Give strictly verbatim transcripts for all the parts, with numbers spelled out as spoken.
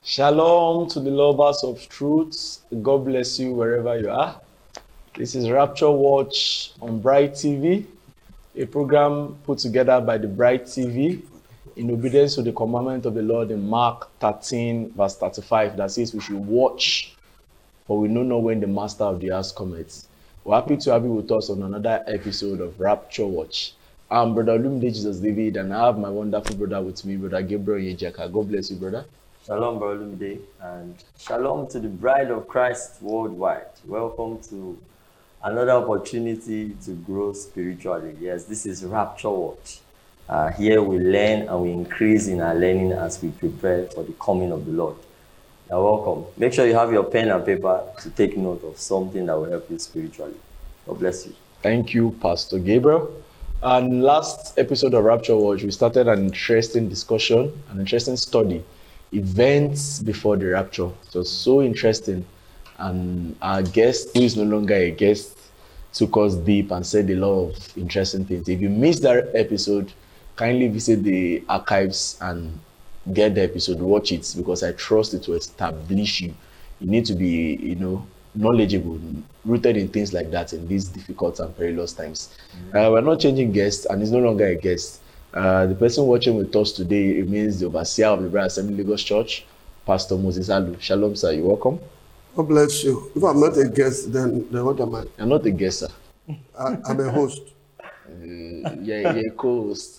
Shalom to the lovers of truth. God bless you wherever you are. This is Rapture Watch on Bright T V, a program put together by the Bright T V in obedience to the commandment of the Lord in Mark thirteen, verse thirty-five, that says we should watch, for we know not when the master of the house cometh. We're happy to have you with us on another episode of Rapture Watch. I'm Brother Olumide Jesus David, and I have my wonderful brother with me, Brother Gabriel Yejaka. God bless you, brother. Shalom, Brother Olumide, and shalom to the bride of Christ worldwide. Welcome to another opportunity to grow spiritually. Yes, this is Rapture Watch. Uh, here we learn and we increase in our learning as we prepare for the coming of the Lord. You're welcome. Make sure you have your pen and paper to take note of something that will help you spiritually. God bless you. Thank you, Pastor Gabriel. And last episode of Rapture Watch, we started an interesting discussion, an interesting study, events before the rapture. It was so interesting. And our guest, who is no longer a guest, took us deep and said a lot of interesting things. If you missed that episode, kindly visit the archives and get the episode, watch it, because I trust it will establish you. You need to be, you know, knowledgeable, rooted in things like that in these difficult and perilous times. Mm-hmm. Uh, we're not changing guests, and he's no longer a guest. Uh, the person watching with us today remains the overseer of the Bright Assembly Lagos Church, Pastor Moses Alu. Shalom, sir. You're welcome. God bless you. If I'm not a guest, then, then what am I? You're not a guest, sir. I, I'm a host. Uh, yeah, yeah, co-host.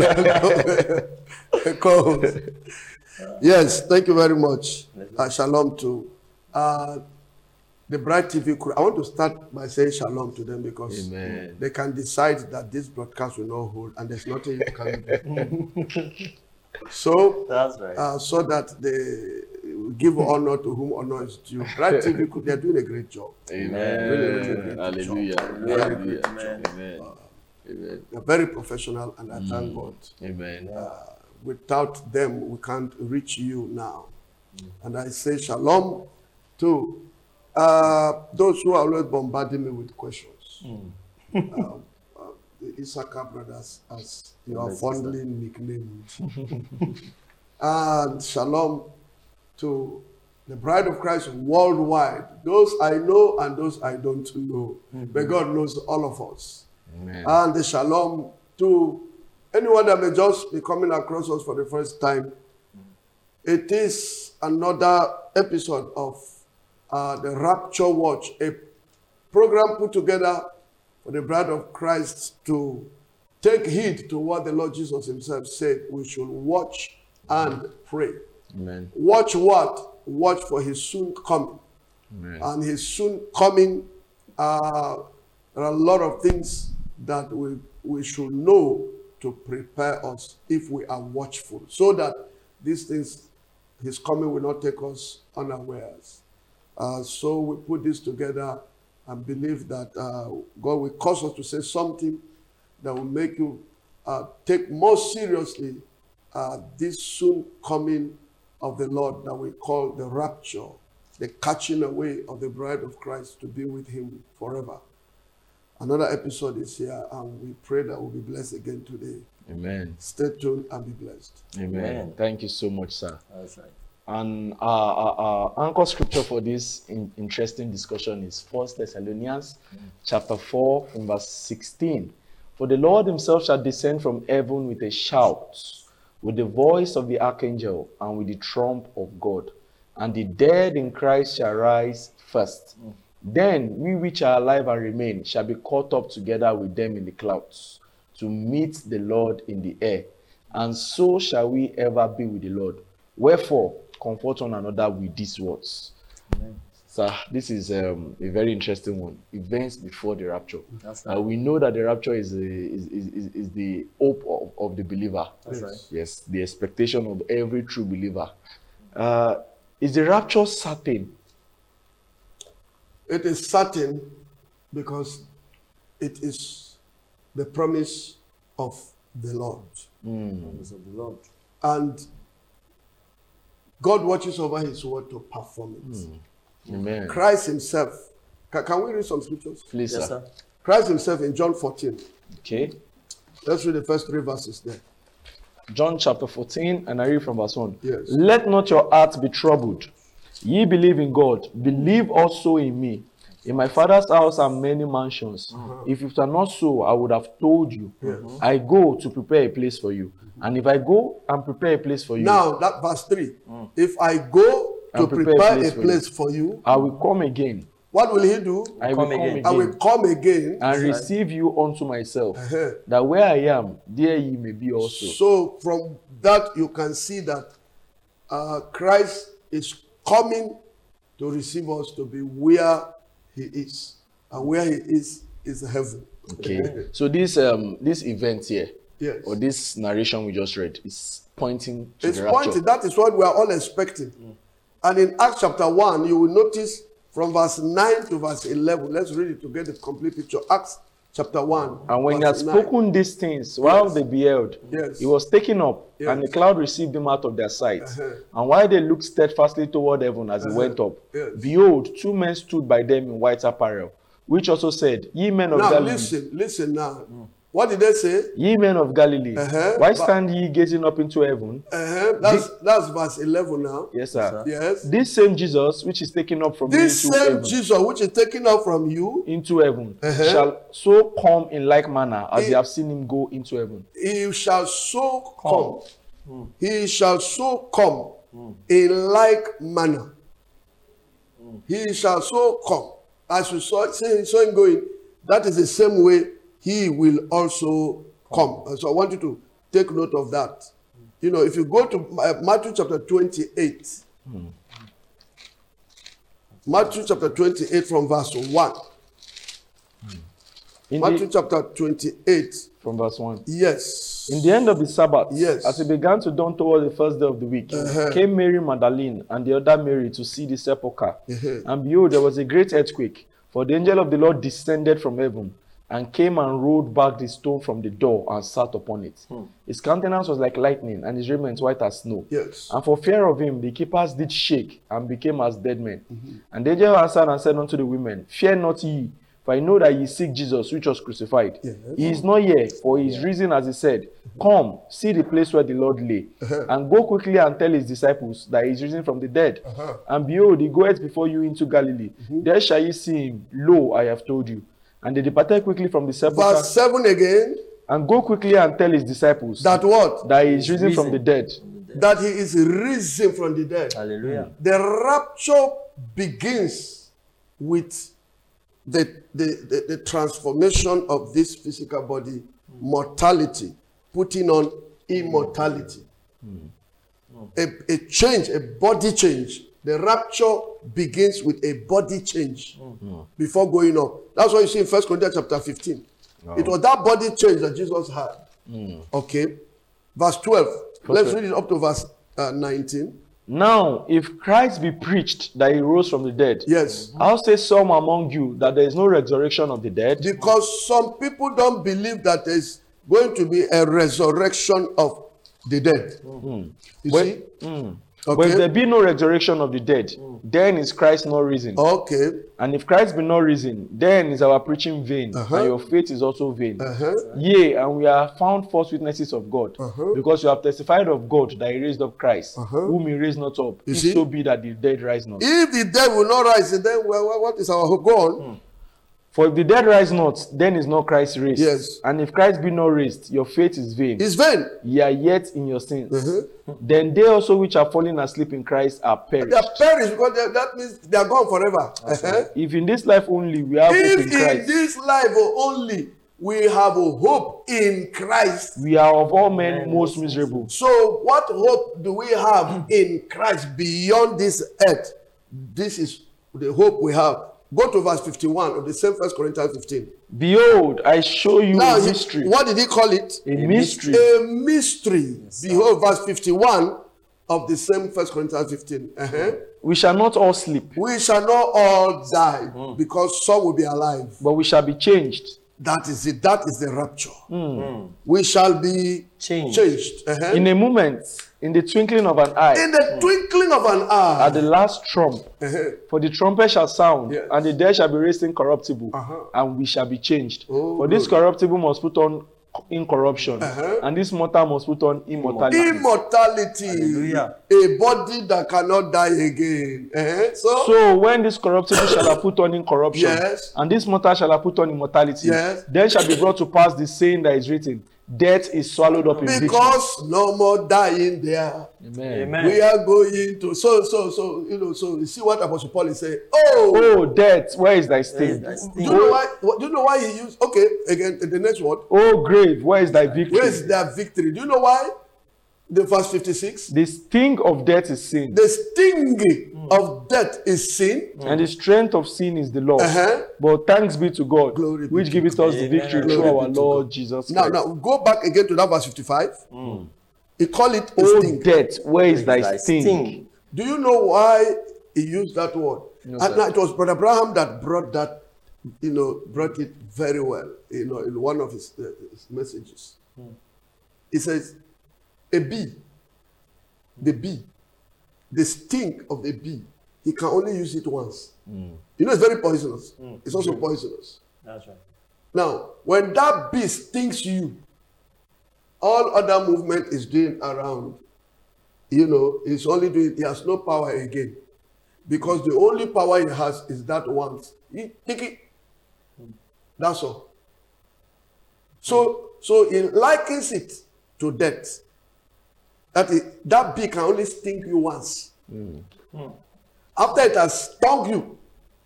A co-host. Yes, thank you very much. Uh, shalom to uh, the Bright T V crew. I want to start by saying shalom to them because Amen. They can decide that this broadcast will not hold and there's nothing you can do. So, That's right. uh, so that they give honor to whom honor is due. Bright T V crew, they're doing a great job. Amen. Really, really great Hallelujah. job. Very Hallelujah. great job. Amen. Amen. Amen. They're very professional, and I thank God. Amen. Uh, without them, we can't reach you now. Mm. And I say shalom to uh, those who are always bombarding me with questions. Mm. uh, uh, the Issachar brothers, as you are fondly nicknamed. And shalom to the Bride of Christ worldwide. Those I know and those I don't know. Mm-hmm. But God knows all of us. Amen. And the shalom to anyone that may just be coming across us for the first time. It is another episode of uh, the Rapture Watch, a program put together for the Bride of Christ to take heed to what the Lord Jesus himself said. We should watch and pray. Amen. Watch what? Watch for his soon coming. Amen. And his soon coming, uh, there are a lot of things that we, we should know to prepare us if we are watchful, so that these things, his coming will not take us unawares. Uh, so we put this together and believe that uh, God will cause us to say something that will make you uh, take more seriously uh, this soon coming of the Lord that we call the rapture, the catching away of the bride of Christ to be with him forever. Another episode is here, and we pray that we'll be blessed again today. Amen. Stay tuned and be blessed. Amen. Amen. Thank you so much, sir. That's right. And our, our, our anchor scripture for this in, interesting discussion is First Thessalonians mm. chapter four from verse sixteen. For the Lord himself shall descend from heaven with a shout, with the voice of the archangel, and with the trump of God. And the dead in Christ shall rise first. Mm. Then we which are alive and remain shall be caught up together with them in the clouds, to meet the Lord in the air. And so shall we ever be with the Lord. Wherefore, comfort one another with these words. Amen. So this is um, a very interesting one. Events before the rapture. That's right. Uh, we know that the rapture is, a, is, is, is the hope of, of the believer. That's right. Yes, the expectation of every true believer. Uh, is the rapture certain? It is certain because it is the promise of the Lord. Mm. Promise of the Lord. And God watches over his word to perform it. Mm. Amen. Christ himself. Can, can we read some scriptures? Please, Yes, sir. sir. Christ himself in John fourteen. Okay. Let's read the first three verses there. John chapter fourteen, and I read from verse one. Yes. Let not your heart be troubled. Ye believe in God, believe also in me. In my Father's house are many mansions. Uh-huh. If it were not so, I would have told you. Uh-huh. I go to prepare a place for you. And if I go and prepare a place for you. Now, that verse three. Mm. If I go to prepare, prepare a place, a place for, you, for you, I will come again. What will he do? I will come again. I will come again. And receive you unto myself. Uh-huh. That where I am, there ye may be also. So from that you can see that uh, Christ is coming to receive us to be where he is. And where he is, is heaven. Okay. So this um this event here, yes, or this narration we just read, is pointing to it's the rapture. Pointing. That is what we are all expecting. Mm. And in Acts chapter one, you will notice from verse nine to verse eleven. Let's read it to get the complete picture. Acts chapter one. And when he had spoken nine. These things, while yes. they beheld, yes. he was taken up, yes. and the cloud received him out of their sight. Uh-huh. And while they looked steadfastly toward heaven as uh-huh. he went up, yes. behold, two men stood by them in white apparel, which also said, Ye men of now, Galilee. Now listen, listen now. Mm. What did they say? Ye men of Galilee, uh-huh. why stand ye gazing up into heaven? Uh-huh. That's this, that's verse eleven now. Yes, sir. Yes. This same Jesus, which is taken up from this you into same heaven, Jesus, which is taken up from you into heaven, uh-huh. shall so come in like manner as he, you have seen him go into heaven. He shall so come. Mm. He shall so come mm. in like manner. Mm. He shall so come. As we saw, saw him going, that is the same way he will also come. come. So I want you to take note of that. Mm. You know, if you go to uh, Matthew chapter twenty-eight, mm. Matthew chapter twenty-eight from verse one. Mm. Matthew the, chapter twenty-eight. From verse one. Yes. In the end of the Sabbath, yes. as it began to dawn toward the first day of the week, uh-huh. came Mary Magdalene and the other Mary to see the sepulchre. Uh-huh. And behold, there was a great earthquake, for the angel of the Lord descended from heaven, and came and rolled back the stone from the door and sat upon it. Hmm. His countenance was like lightning, and his raiment white as snow. Yes. And for fear of him, the keepers did shake, and became as dead men. Mm-hmm. And the angel answered and said unto the women, Fear not ye, for I know that ye seek Jesus, which was crucified. Yes. He is not here, for he is risen, as he said. Come, see the place where the Lord lay, uh-huh. and go quickly and tell his disciples that he is risen from the dead. Uh-huh. And behold, he goeth before you into Galilee. Mm-hmm. There shall ye see him. Lo, I have told you. And they departed quickly from the sepulchre. Verse seven again. And go quickly and tell his disciples. That what? That he is risen, risen from the dead. That he is risen from the dead. Hallelujah. The rapture begins with the, the, the, the transformation of this physical body, mortality, putting on immortality. Mm. A, a change, a body change. The rapture begins with a body change mm. before going up. That's what you see in First Corinthians chapter fifteen. Oh. It was that body change that Jesus had. Mm. Okay. Verse twelve. First Let's read it up to verse uh, nineteen. Now, if Christ be preached that he rose from the dead, yes, I'll say some among you that there is no resurrection of the dead. Because some people don't believe that there is going to be a resurrection of the dead. Mm. You when, see? Mm. Okay. But if there be no resurrection of the dead, mm. then is Christ not risen. Okay. And if Christ be not risen, then is our preaching vain, uh-huh. and your faith is also vain. Uh-huh. Yea, and we are found false witnesses of God, uh-huh. because you have testified of God that he raised up Christ, uh-huh. whom he raised not up, you if see? So be that the dead rise not. If the dead will not rise, then well, what is our hope? Go on. Mm. For if the dead rise not, then is not Christ raised. Yes. And if Christ be not raised, your faith is vain. It's vain. Ye are yet in your sins. Uh-huh. Then they also which are fallen asleep in Christ are perished. They are perished because they, that means they are gone forever. Uh-huh. If in this life only we have if hope in Christ. If in this life only we have a hope in Christ, we are of all men most miserable. So what hope do we have in Christ beyond this earth? This is the hope we have. Go to verse fifty-one of the same First Corinthians fifteen. Behold, I show you now, a mystery. He, what did he call it? A, a mystery. A mystery. Yes, Behold, verse fifty-one of the same First Corinthians fifteen. Uh-huh. We shall not all sleep. We shall not all die, mm. because some will be alive. But we shall be changed. That is it. That is the rapture. Mm. We shall be changed. changed. Uh-huh. In a moment, in the twinkling of an eye. In the twinkling of an eye. At the last trump. Uh-huh. For the trumpet shall sound, yes. and the dead shall be raised incorruptible, uh-huh. and we shall be changed. Oh, For this good. corruptible must put on incorruption, Uh-huh. and this mortal must put on immortality. Immortality. Hallelujah. A body that cannot die again. Uh-huh. So, So when this corruptible shall have put on incorruption, Yes. and this mortal shall have put on immortality, Yes. then shall be brought to pass the saying that is written, death is swallowed up in victory. because no more dying there. Amen. Amen. We are going to so so so you know so you see what Apostle Paul is saying. Oh, Oh, death, where is thy Where is sting? thy do sting? you know why? What, do you know why he used? Okay, again the next word. Oh, grave, where is thy victory? Where is their victory? Do you know why? The verse fifty-six. The sting of death is sin, The sting of death is sin. and the strength of sin is the law. Uh-huh. But thanks be to God, Glory be which to giveth us the Amen. victory through Glory our be to Lord God. Jesus Now, Christ. now go back again to that verse fifty-five. He called it a Oh, sting. death, where is thy Thy sting? sting. Do you know why he used that word? No, and sir. now it was Brother Abraham that brought that, you know, brought it very well, you know, in one of his, uh, his messages. He says, a bee, the bee, the sting of the bee, he can only use it once. You know, it's very poisonous. It's also poisonous. That's right. Now, when that bee stings you, all other movement is doing around. You know, it's only doing, he has no power again. Because the only power he has is that once. He take it. That's all. So, so he likens it to death. That, it, that bee can only sting you once. After it has stung you,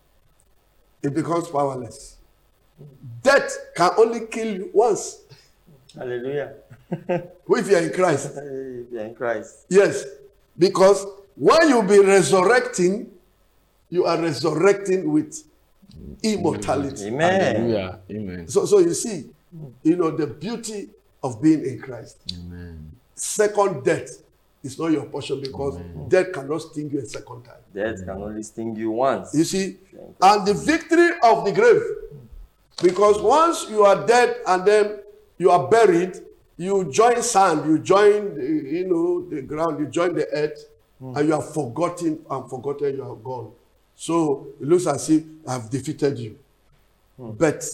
it becomes powerless. Death can only kill you once. Hallelujah. If you are in Christ. Hey, we are in Christ. Yes. Because when you be resurrecting, you are resurrecting with immortality. Amen. Hallelujah. Amen. So, so you see, you know, the beauty of being in Christ. Amen. Second death is not your portion because death cannot sting you a second time. Death can only sting you once. You see, and the victory of the grave. Because once you are dead and then you are buried, you join sand, you join, the, you know, the ground, you join the earth, and you are forgotten and forgotten, you are gone. So it looks as if I've defeated you. But,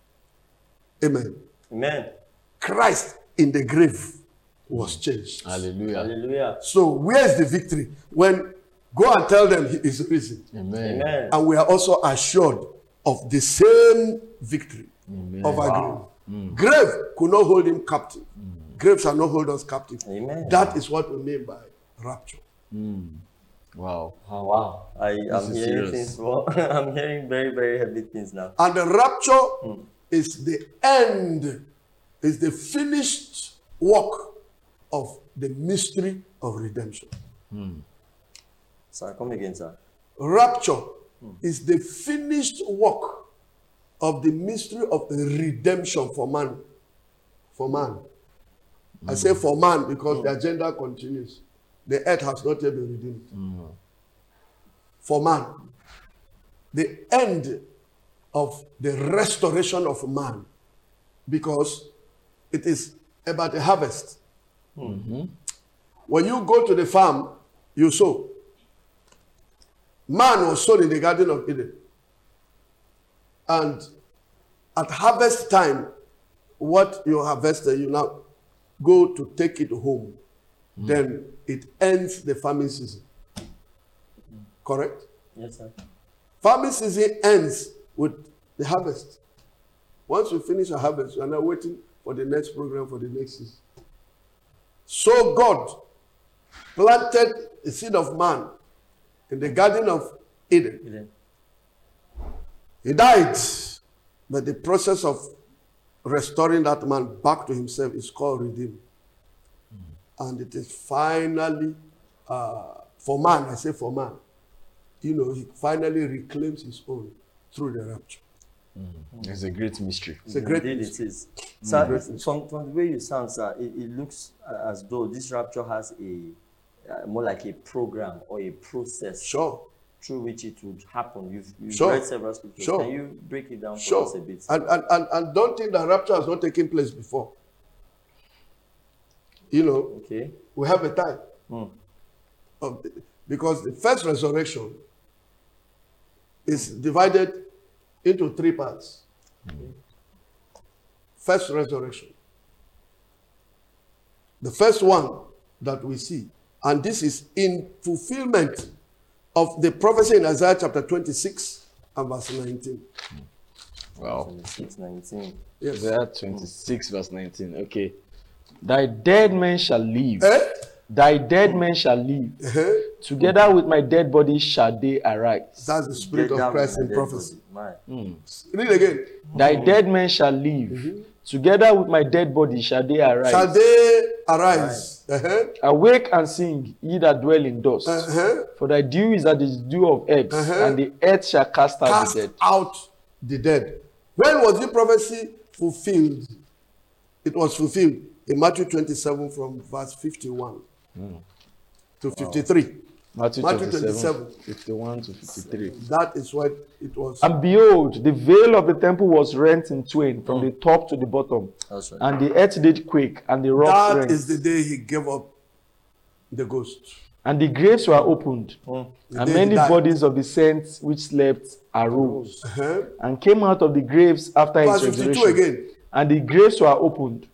amen, Amen. Christ in the grave was changed. Hallelujah. Hallelujah. So where is the victory? When go and tell them he is risen. Amen. Amen. And we are also assured of the same victory Amen. of our grave. Grave could not hold him captive. Grave shall not hold us captive. Amen. That is what we mean by rapture. Wow. Oh, wow. I am is hearing serious. things. Well, I'm hearing very, very heavy things now. And the rapture is the end, is the finished work of the mystery of redemption. Sir, come again, sir. Rapture is the finished work of the mystery of the redemption for man. For man. I say for man because the agenda continues. The earth has not yet been redeemed. For man. The end of the restoration of man. Because it is about a harvest. When you go to the farm, you sow. Man was sown in the Garden of Eden. And at harvest time, what you harvested, you now go to take it home. Then it ends the farming season. Correct? Yes, sir. Farming season ends with the harvest. Once we finish a harvest, we are now waiting for the next program for the next season. So God planted the seed of man in the Garden of Eden. Eden. He died, but the process of restoring that man back to himself is called redeem. And it is finally, uh, for man, I say for man, you know, he finally reclaims his own through the rapture. It's a great mystery. It's a great Indeed mystery. it is. Sir, from, from the way you sound, sir, it, it looks uh, as though this rapture has a uh, more like a program or a process Sure, through which it would happen. You've, you've Sure. read several scriptures. Sure. Can you break it down for sure. us a bit? And, and, and, and don't think that rapture has not taken place before. You know, Okay. we have a time. Hmm. Of the, because the first resurrection is divided into three parts. First resurrection. The first one that we see, and this is in fulfillment of the prophecy in Isaiah chapter twenty-six and verse nineteen. Wow. twenty-six, nineteen. Yes. Isaiah twenty-six, verse nineteen. Okay. Thy dead men shall live. Eh? Thy dead men shall live. Uh-huh. Together with my dead body shall they arise. That's the spirit Get of down Christ with in my dead prophecy. body. Man. Read again. Thy dead men shall live. Together with my dead body shall they arise. Shall they arise? Uh-huh. Awake and sing, ye that dwell in dust. Uh-huh. For thy dew is as the dew of earth, Uh-huh. and the earth shall cast out Cast the dead. out the dead. When was the prophecy fulfilled? It was fulfilled in Matthew twenty-seven from verse fifty-one to fifty-three. Matthew, Matthew twenty-seven, twenty-seven. fifty-one to fifty-three. That is what it was. And behold, the veil of the temple was rent in twain from the top to the bottom. That's right. And the earth did quake, and the rocks That rent. is the day he gave up the ghost. And the graves were opened, The and day many he died. bodies of the saints which slept arose, Uh-huh. and came out of the graves after his Verse fifty-two resurrection. again. And the graves were opened,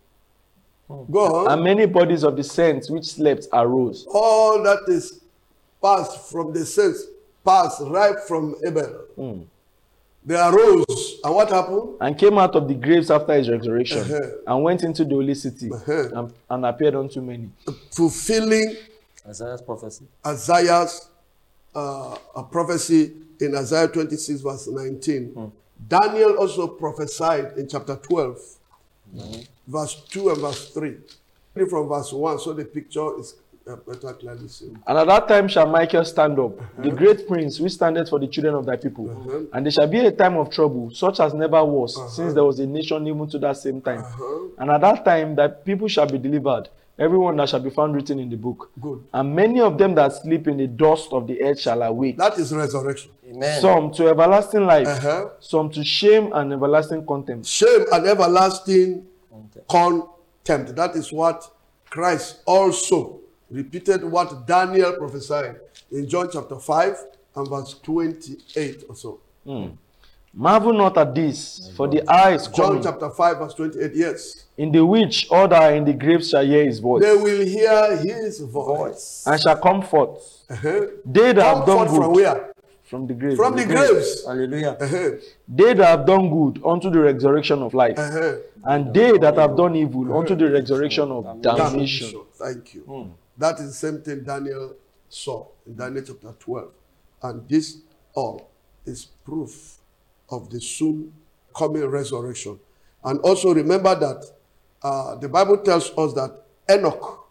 Go on. and many bodies of the saints which slept arose. All that is passed from the saints, passed right from Abel. They arose, and what happened? And came out of the graves after his resurrection, Uh-huh. and went into the holy city, Uh-huh. and, and appeared unto many. Fulfilling Isaiah's prophecy. Isaiah's uh, a prophecy in Isaiah twenty-six, verse nineteen. Daniel also prophesied in chapter twelve, verse two and verse three. Read from verse one, so the picture is uh, better clearly seen. And at that time shall Michael stand up, the great prince which standeth for the children of thy people. And there shall be a time of trouble, such as never was, since there was a nation even to that same time. And at that time thy people shall be delivered, everyone that shall be found written in the book. Good. And many of them that sleep in the dust of the earth shall awake, That is resurrection. Amen. some to everlasting life, Uh-huh. some to shame and everlasting contempt. Shame and everlasting Contempt. contempt. That is what Christ also repeated what Daniel prophesied in John chapter five and verse twenty-eight or so. Marvel not at this, for the hour is John coming, chapter five, verse twenty-eight. Yes. in the which all that are in the graves shall hear his voice, They will hear his voice. and shall come forth. Uh-huh. They that have Come done forth from good where? from the grave. From the graves. Hallelujah. Uh-huh. They that have done good unto the resurrection of life, Uh-huh. and they that have done evil unto the resurrection of damnation. Damnation. Thank you. That is the same thing Daniel saw in Daniel chapter twelve. And this all is proof of the soon coming resurrection. And also remember that uh, the Bible tells us that Enoch,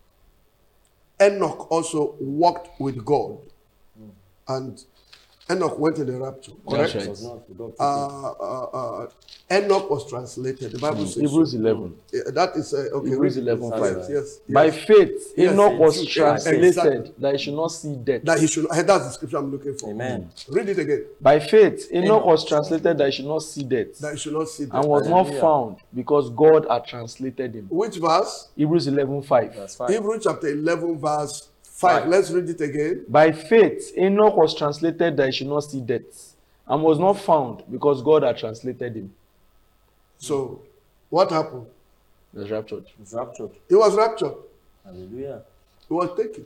Enoch also walked with God. And Enoch went in the rapture. That's Correct? right. Was not forgotten. Uh, uh, uh, Enoch was translated. The Bible says Hebrews so. eleven. Yeah, that is uh, okay. Hebrews read it. eleven Yes, five. yes, By yes. faith, Yes, Enoch was yes, translated exactly. that he should not see death. That he should. That's the scripture I'm looking for. Amen. Read it again. By faith, Enoch Enoch was translated that he should not see death, That he should not see that. and was not Hallelujah. found because God had translated him. Which verse? Hebrews eleven five. That's fine. Hebrews chapter eleven, verse five. Five. Let's read it again. By faith, Enoch was translated that he should not see death, and was not found because God had translated him. So, what happened? He was raptured. It's raptured. He was raptured. Hallelujah. He was taken.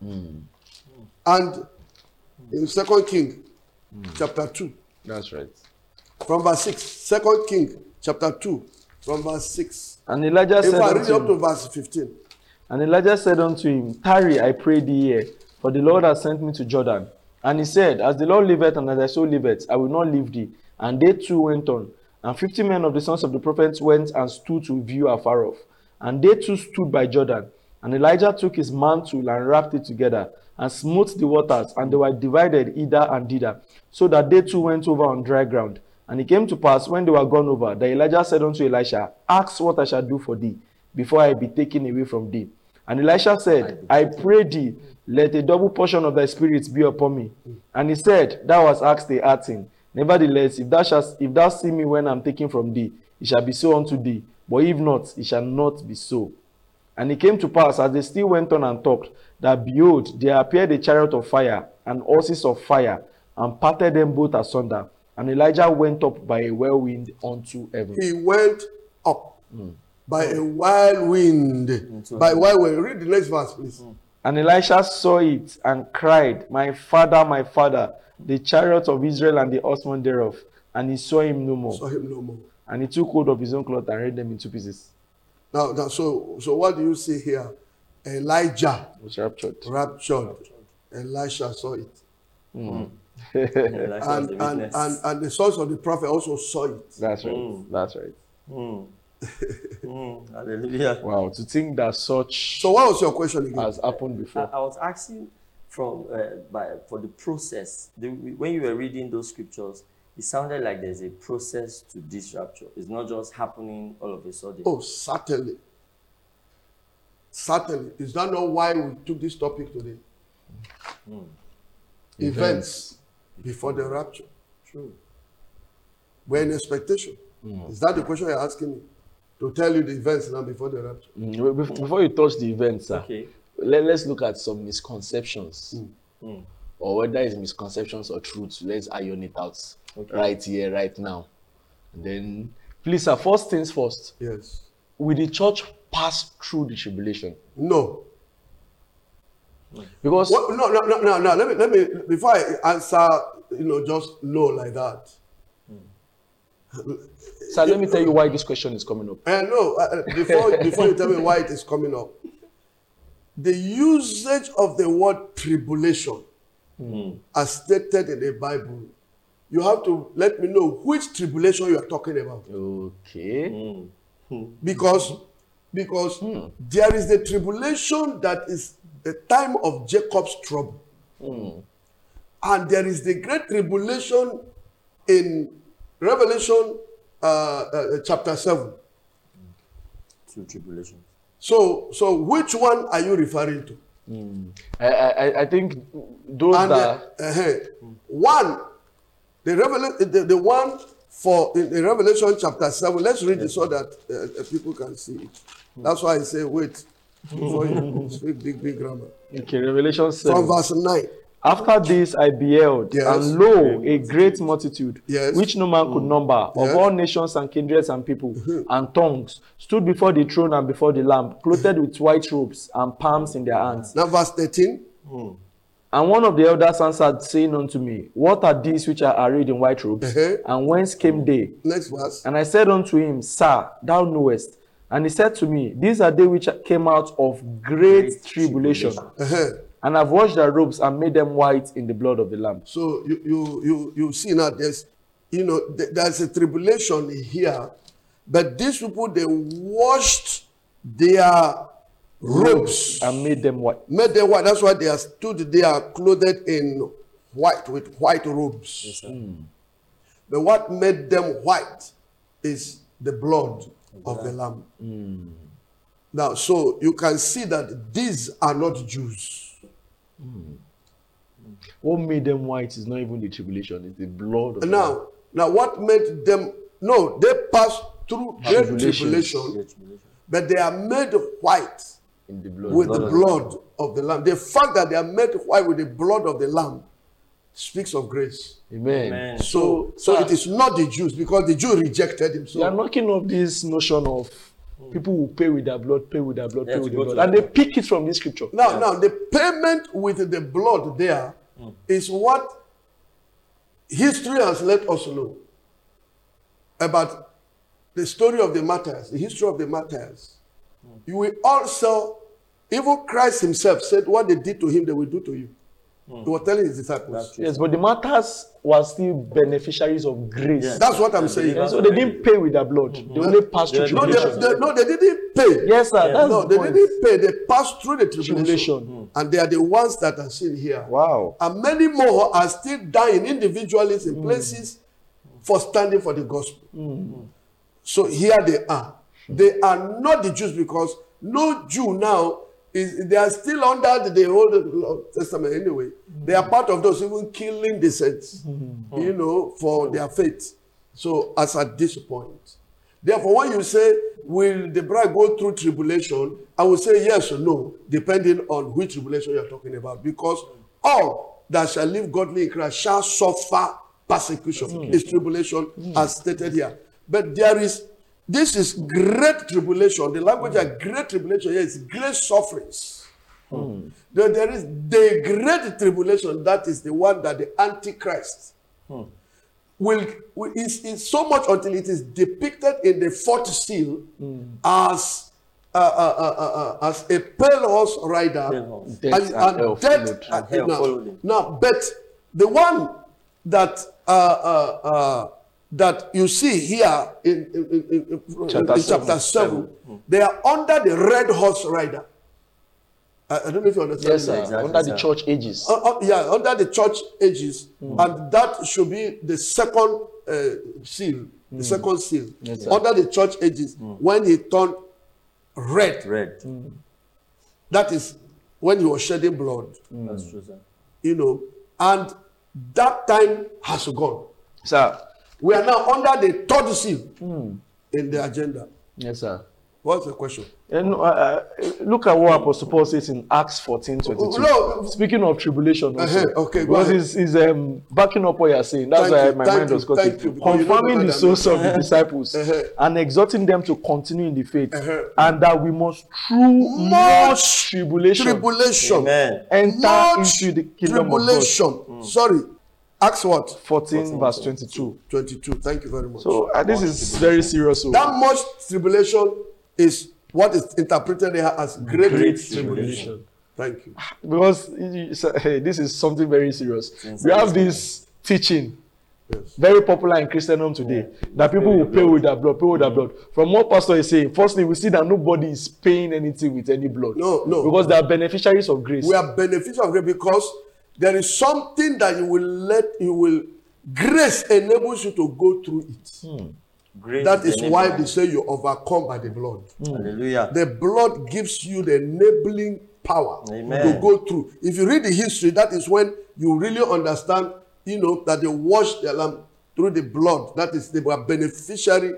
And in Second King, chapter two, That's right. from verse six. Second King, chapter two, from verse six. And Elijah If said I read unto up to him, verse fifteen. and Elijah said unto him, Tarry, I pray thee here, for the Lord has sent me to Jordan. And he said, As the Lord liveth and as thy soul liveth, I will not leave thee. And they two went on. And fifty men of the sons of the prophets went and stood to view afar off. And they two stood by Jordan. And Elijah took his mantle and wrapped it together, and smote the waters, and they were divided hither and thither, so that they two went over on dry ground. And it came to pass, when they were gone over, that Elijah said unto Elisha, Ask what I shall do for thee, before I be taken away from thee. And Elisha said, I pray thee, let a double portion of thy spirit be upon me. And he said, Thou hast asked a hard thing. Nevertheless, if thou shalt, if thou see me when I am taken from thee, it shall be so unto thee. But if not, it shall not be so. And it came to pass, as they still went on and talked, that behold, there appeared a chariot of fire and horses of fire, and parted them both asunder. And Elijah went up by a whirlwind unto heaven. He went up by a wild wind. Into By heaven. wild wind. Read the next verse, please. And Elisha saw it and cried, My father, my father, the chariot of Israel and the horsemen thereof. And he saw him no more. Saw him no more. And he took hold of his own cloth and rent them in two pieces. Now, now so, so what do you see here? Elijah He was raptured. raptured. Elisha saw it. Elisha was And, the and, witness. and, and the sons of the prophet also saw it. That's right. Mm. That's right. Mm. Mm. Hallelujah. Wow. To think that such So what was your question again? has happened I, before. I was asking from uh, by for the process. The, when you were reading those scriptures, it sounded like there's a process to this rapture. It's not just happening all of a sudden. Oh, certainly. Certainly. Is that not why we took this topic today? Events before the rapture. True. We're in expectation. Is that the question you're asking me? To tell you the events now before the rapture? Mm, bef- Before you touch the event, sir, Okay. let, let's look at some misconceptions. Mm. Or whether it's misconceptions or truths. Let's iron it out Okay. right here, right now. And then, please, sir, first things first. Yes. Will the church pass through the tribulation? No. Because What, no, no, no, no, no. Let me, let me, before I answer, you know, just no like that. sir, let me tell you why this question is coming up. And no, uh, before, before you tell me why it is coming up, the usage of the word tribulation as stated in the Bible, you have to let me know which tribulation you are talking about. Okay. Because, because there is the tribulation that is the time of Jacob's trouble. And there is the great tribulation in Revelation uh, uh, chapter seven. Two tribulations. So, so which one are you referring to? I, I, I think those And that uh, uh, one, the, Revela- the the one for in, in Revelation chapter seven. Let's read it so that uh, uh, people can see it. That's why I say wait before you speak big big grammar. okay, Revelation From seven. verse nine. After this I beheld, Yes. and lo, a great multitude, Yes. which no man could number, of Yes. all nations and kindreds and people, and tongues, stood before the throne and before the Lamb, clothed with white robes and palms in their hands. Now verse thirteen. And one of the elders answered, saying unto me, What are these which are arrayed in white robes? Uh-huh. And whence came they? Next verse. And I said unto him, Sir, thou knowest. And he said to me, These are they which came out of great, Great tribulation, tribulation. Uh-huh. and have washed their robes and made them white in the blood of the Lamb. So you you you you see now there's you know th- there's a tribulation here, but these people they washed their robes, And made them white. made them white. That's why they are stood. They are clothed in white with white robes. Yes, sir. But what made them white is the blood of the Lamb. Now, so you can see that these are not Jews. What made them white is not even the tribulation, it's the blood of the Lamb. Now, now what made them? No, they passed through great Tribulations. tribulation, Great tribulation. but they are made white In the blood. with of the the Lamb. blood of the Lamb. The fact that they are made white with the blood of the Lamb speaks of grace. Amen. Amen. So, so sir, it is not the Jews because the Jew rejected him. They are So, knocking up this notion of people who pay with their blood, pay with their blood, Yeah, pay to with go their to blood. And the- they pick it from this scripture. now, now the payment with the blood there is what history has let us know about the story of the martyrs, the history of the martyrs. You will also, even Christ himself said, what they did to him, they will do to you. He was telling his disciples. That's true. Yes, but the martyrs were still beneficiaries of grace. Yes. That's what I'm saying. And so they didn't pay with their blood. They only passed through They- No, they, tribulation. they, no, they didn't pay. Yes, sir. That's No, the they point. didn't pay. They passed through the tribulation. Tribulation. And they are the ones that are seen here. Wow. And many more are still dying individually in places for standing for the gospel. So here they are. They are not the Jews because no Jew now is they are still under the Old Testament anyway. They are part of those even killing the saints, you know, for their faith. So as at this point. Therefore, when you say, will the bride go through tribulation? I will say yes or no, depending on which tribulation you are talking about. Because all that shall live godly in Christ shall suffer persecution. It's tribulation as stated here. But there is this is great tribulation. The language of great tribulation here is great sufferings. Mm. There, there is the great tribulation, that is the one that the Antichrist Hmm. will, will is, is so much until it is depicted in the fourth seal as uh, uh, uh, uh, uh, as a pale horse rider, Pale horse. Death and hell followed. uh, And hell now, followed him. now, but the one that uh, uh, uh, that you see here in, in, in, in, Chapter in chapter seven. seven, they are under the red horse rider. I, I don't know if you understand. Yes, sir. that. Exactly, Under sir. the church ages. Uh, uh, yeah, under the church ages, and that should be the second uh, seal, the second seal. Yes, sir. Under the church ages, when he turned red, Red. that is when he was shedding blood, That's true, sir. you know, and that time has gone. Sir. We are now under the third seal in the agenda. Yes, sir. What's the question? And uh, uh, look at what Apostle Paul says in Acts fourteen twenty-two. No. Speaking of tribulation, also, Uh-huh, okay, go because ahead. he's, he's um, backing up what you're saying. That's Thank why you, my thank mind you, was cutting. thank you, because you know Confirming better the than souls me. of the disciples Uh-huh. and exhorting them to continue in the faith, Uh-huh. and that we must through much tribulation Tribulation. Amen. enter Much into the kingdom tribulation. of God. Sorry. Acts what? fourteen verse twenty-two. twenty-two. Thank you very much. So uh, this is very serious. So that much tribulation is what is interpreted here as great, Great tribulation. Thank you. Because you- so, hey, this is something very serious. Since We have it's- this teaching, Yes. very popular in Christendom today, that people will pay with their blood, pay with their blood. From what Pastor is saying, firstly, we see that nobody is paying anything with any blood. No, no. Because they are beneficiaries of grace. We are beneficial of grace because there is something that you will let you will grace enables you to go through it. Great That is why they enablement. say you overcome by the blood. Hallelujah. The blood gives you the enabling power Amen. to go through. If you read the history, that is when you really understand, you know, that they washed the lamb through the blood. That is, they were beneficiary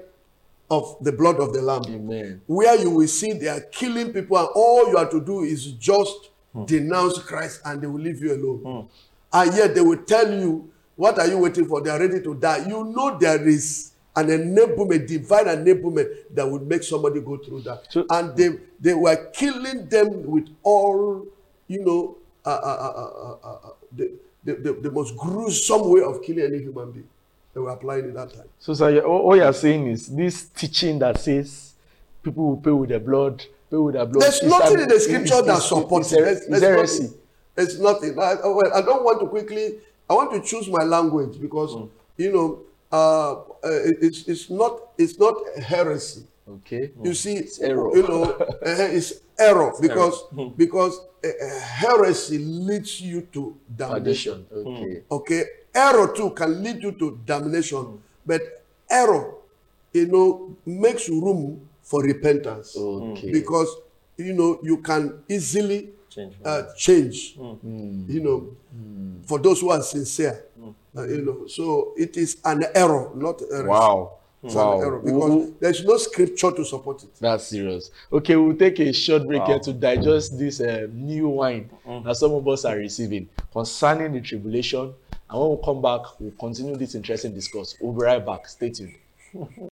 of the blood of the lamb. Amen. Where you will see they are killing people, and all you have to do is just denounce Christ, and they will leave you alone. And yet they will tell you, what are you waiting for? They are ready to die. You know there is an enablement, divine enablement that would make somebody go through that. So- and they they were killing them with all, you know, uh, uh, uh, uh, uh, uh, the, the, the, the most gruesome way of killing any human being. They were applying it that time. So, sir, you- all all you are saying is this teaching that says people will pay with their blood, pay with their blood. There's is nothing an- in the is- scripture is- that is- supports is- it. is- There's- is there's heresy. nothing. It's nothing. I, I- well, I don't want to quickly, I want to choose my language because, you know, uh, uh, it- it's, it's not it's not heresy. Okay. You see, error. you know, uh, it's error because because uh, uh, heresy leads you to damnation. Addition. Okay. Okay, error too can lead you to damnation, but error, you know, makes room for repentance. Okay. Because you know you can easily Change. uh, change. You know, for those who are sincere. Uh, you know, so it is an error, not a heresy. Wow. It's Wow. an error because Ooh. there's no scripture to support it. That's serious. Okay, we'll take a short break here to digest this uh, new wine that some of us are receiving concerning the tribulation. And when we come back, we'll continue this interesting discourse. We'll be right back. Stay tuned.